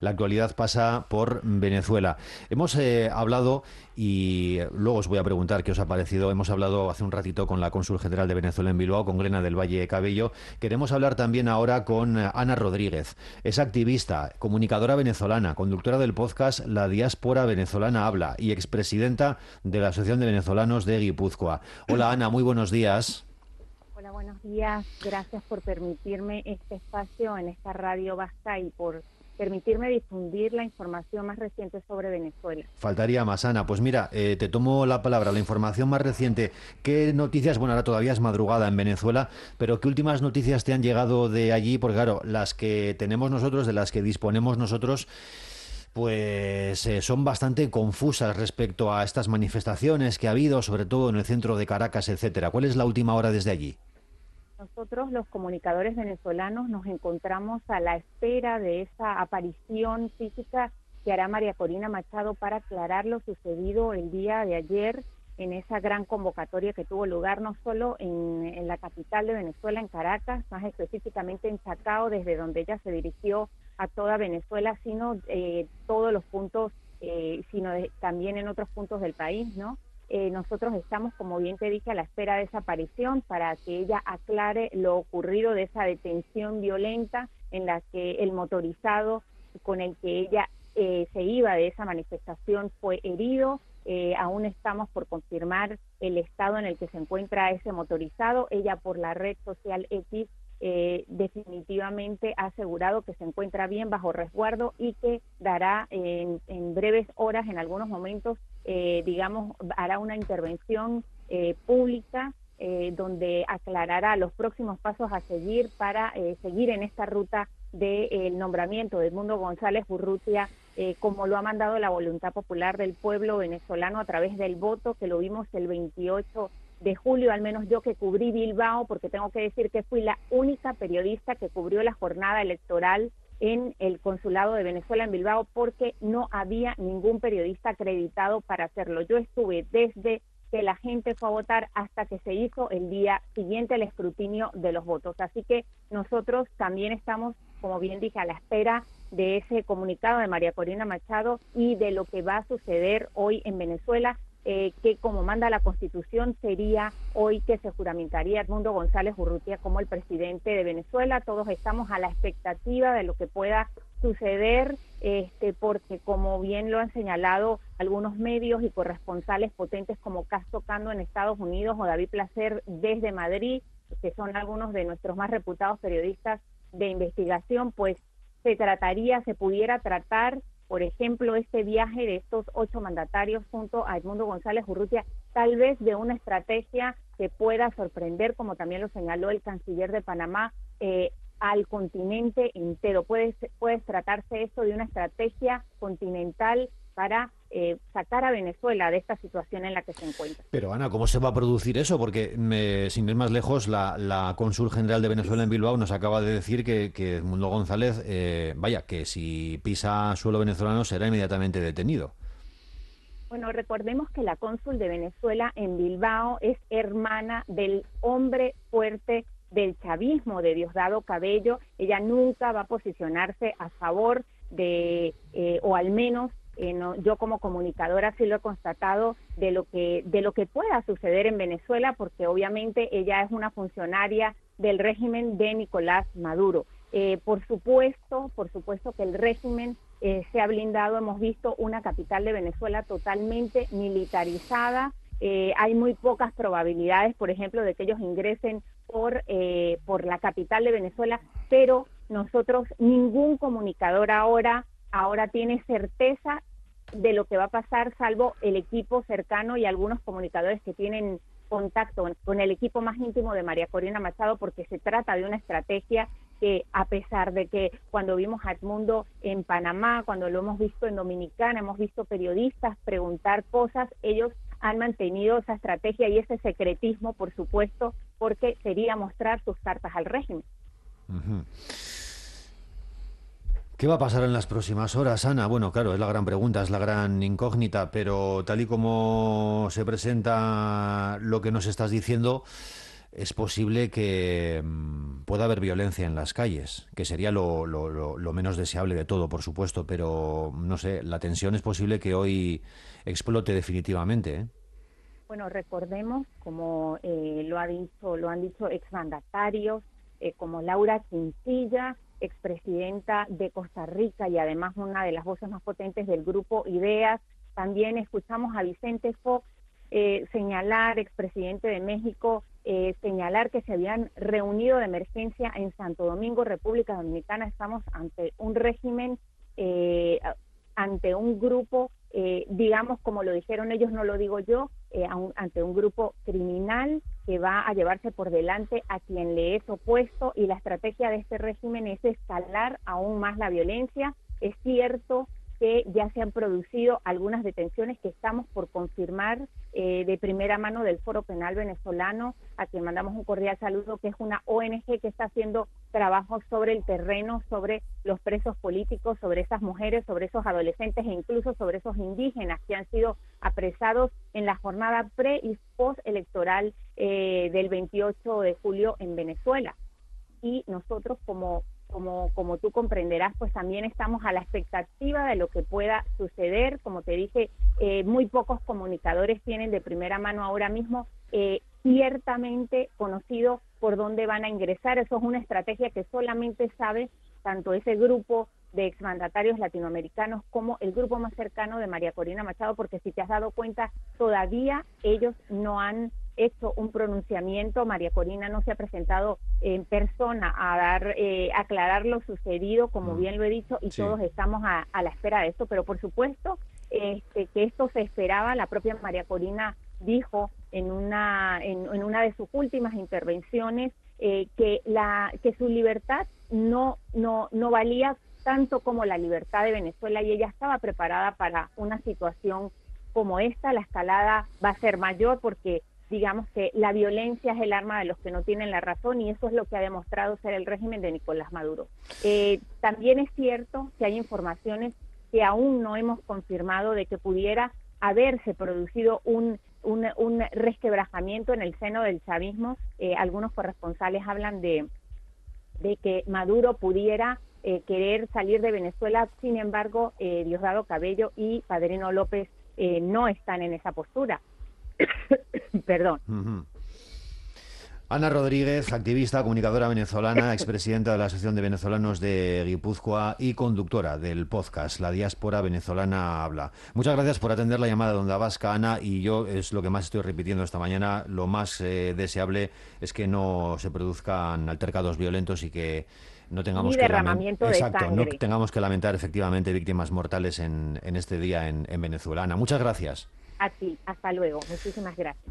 La actualidad pasa por Venezuela. Hemos hablado, y luego os voy a preguntar qué os ha parecido, hemos hablado hace un ratito con la cónsul general de Venezuela en Bilbao, con Glena del Valle Cabello. Queremos hablar también ahora con Ana Rodríguez. Es activista, comunicadora venezolana, conductora del podcast La Diáspora Venezolana Habla y expresidenta de la Asociación de Venezolanos de Guipúzcoa. Hola Ana, muy buenos días. Hola, buenos días. Gracias por permitirme este espacio en esta radio vasca y por permitirme difundir la información más reciente sobre Venezuela. Faltaría más, Ana. Pues mira, te tomo la palabra, la información más reciente. ¿Qué noticias? Bueno, ahora todavía es madrugada en Venezuela, pero ¿qué últimas noticias te han llegado de allí? Porque claro, las que tenemos nosotros, de las que disponemos nosotros, pues son bastante confusas respecto a estas manifestaciones que ha habido, sobre todo en el centro de Caracas, etcétera. ¿Cuál es la última hora desde allí? Nosotros, los comunicadores venezolanos, nos encontramos a la espera de esa aparición física que hará María Corina Machado para aclarar lo sucedido el día de ayer en esa gran convocatoria que tuvo lugar no solo en la capital de Venezuela, en Caracas, más específicamente en Chacao, desde donde ella se dirigió a toda Venezuela, sino todos los puntos, también en otros puntos del país, ¿no? Nosotros estamos, como bien te dije, a la espera de esa aparición para que ella aclare lo ocurrido de esa detención violenta en la que el motorizado con el que ella se iba de esa manifestación fue herido. Aún estamos por confirmar el estado en el que se encuentra ese motorizado. Ella, por la red social X, definitivamente ha asegurado que se encuentra bien bajo resguardo y que dará en breves horas, en algunos momentos, hará una intervención pública donde aclarará los próximos pasos a seguir para seguir en esta ruta del nombramiento de Edmundo González Urrutia, como lo ha mandado la voluntad popular del pueblo venezolano a través del voto, que lo vimos el 28 de julio, al menos yo que cubrí Bilbao, porque tengo que decir que fui la única periodista que cubrió la jornada electoral en el Consulado de Venezuela en Bilbao, porque no había ningún periodista acreditado para hacerlo. Yo estuve desde que la gente fue a votar hasta que se hizo el día siguiente el escrutinio de los votos. Así que nosotros también estamos, como bien dije, a la espera de ese comunicado de María Corina Machado y de lo que va a suceder hoy en Venezuela, que como manda la Constitución sería hoy que se juramentaría Edmundo González Urrutia como el presidente de Venezuela. Todos estamos a la expectativa de lo que pueda suceder, porque como bien lo han señalado algunos medios y corresponsales potentes como Casto Cando en Estados Unidos o David Placer desde Madrid, que son algunos de nuestros más reputados periodistas de investigación, pues se pudiera tratar, por ejemplo, este viaje de estos 8 mandatarios junto a Edmundo González Urrutia, tal vez de una estrategia que pueda sorprender, como también lo señaló el canciller de Panamá, al continente entero. Puede tratarse esto de una estrategia continental para sacar a Venezuela de esta situación en la que se encuentra. Pero Ana, ¿cómo se va a producir eso? Porque, sin ir más lejos, la cónsul general de Venezuela en Bilbao nos acaba de decir que Edmundo González, que si pisa suelo venezolano será inmediatamente detenido. Bueno, recordemos que la cónsul de Venezuela en Bilbao es hermana del hombre fuerte del chavismo, de Diosdado Cabello. Ella nunca va a posicionarse a favor de, o al menos no, yo como comunicadora sí lo he constatado, de lo que pueda suceder en Venezuela, porque obviamente ella es una funcionaria del régimen de Nicolás Maduro. Por supuesto que el régimen se ha blindado. Hemos visto una capital de Venezuela totalmente militarizada. Hay muy pocas probabilidades, por ejemplo, de que ellos ingresen por la capital de Venezuela, pero nosotros, ningún comunicador ahora tiene certeza de lo que va a pasar, salvo el equipo cercano y algunos comunicadores que tienen contacto con el equipo más íntimo de María Corina Machado, porque se trata de una estrategia que, a pesar de que cuando vimos a Edmundo en Panamá, cuando lo hemos visto en Dominicana, hemos visto periodistas preguntar cosas, ellos han mantenido esa estrategia y ese secretismo, por supuesto, porque sería mostrar sus cartas al régimen. Uh-huh. ¿Qué va a pasar en las próximas horas, Ana? Bueno, claro, es la gran pregunta, es la gran incógnita, pero tal y como se presenta lo que nos estás diciendo, es posible que pueda haber violencia en las calles, que sería lo menos deseable de todo, por supuesto, pero no sé, la tensión es posible que hoy explote definitivamente, ¿eh? Bueno, recordemos, como lo han dicho exmandatarios, como Laura Chinchilla, expresidenta de Costa Rica y además una de las voces más potentes del grupo Ideas. También escuchamos a Vicente Fox señalar, expresidente de México, señalar que se habían reunido de emergencia en Santo Domingo, República Dominicana. Estamos ante un régimen, ante un grupo, digamos, como lo dijeron ellos, no lo digo yo, ante un grupo criminal que va a llevarse por delante a quien le es opuesto, y la estrategia de este régimen es escalar aún más la violencia. Es cierto que ya se han producido algunas detenciones que estamos por confirmar de primera mano del Foro Penal Venezolano, a quien mandamos un cordial saludo, que es una ONG que está haciendo trabajos sobre el terreno, sobre los presos políticos, sobre esas mujeres, sobre esos adolescentes e incluso sobre esos indígenas que han sido apresados en la jornada pre y post electoral del 28 de julio en Venezuela. Y nosotros como tú comprenderás, pues también estamos a la expectativa de lo que pueda suceder. Como te dije, muy pocos comunicadores tienen de primera mano ahora mismo ciertamente conocido por dónde van a ingresar. Eso es una estrategia que solamente sabe tanto ese grupo de exmandatarios latinoamericanos como el grupo más cercano de María Corina Machado, porque si te has dado cuenta, todavía ellos no han hecho un pronunciamiento. María Corina no se ha presentado en persona a aclarar lo sucedido, como bien lo he dicho, y sí, todos estamos a la espera de esto, pero por supuesto que esto se esperaba. La propia María Corina dijo en una de sus últimas intervenciones que su libertad no valía tanto como la libertad de Venezuela, y ella estaba preparada para una situación como esta. La escalada va a ser mayor porque digamos que la violencia es el arma de los que no tienen la razón, y eso es lo que ha demostrado ser el régimen de Nicolás Maduro. También es cierto que hay informaciones que aún no hemos confirmado de que pudiera haberse producido un resquebrajamiento en el seno del chavismo. Algunos corresponsales hablan de que Maduro pudiera querer salir de Venezuela. Sin embargo, Diosdado Cabello y Padrino López no están en esa postura. Perdón. Uh-huh. Ana Rodríguez, activista, comunicadora venezolana, expresidenta de la Asociación de Venezolanos de Guipúzcoa y conductora del podcast La Diáspora Venezolana Habla. Muchas gracias por atender la llamada de Onda Vasca, Ana, y yo es lo que más estoy repitiendo esta mañana. Lo más deseable es que no se produzcan altercados violentos y que no tengamos derramamiento de sangre. No tengamos que lamentar efectivamente víctimas mortales en este día en Venezuela. Ana, muchas gracias. A ti, hasta luego. Muchísimas gracias.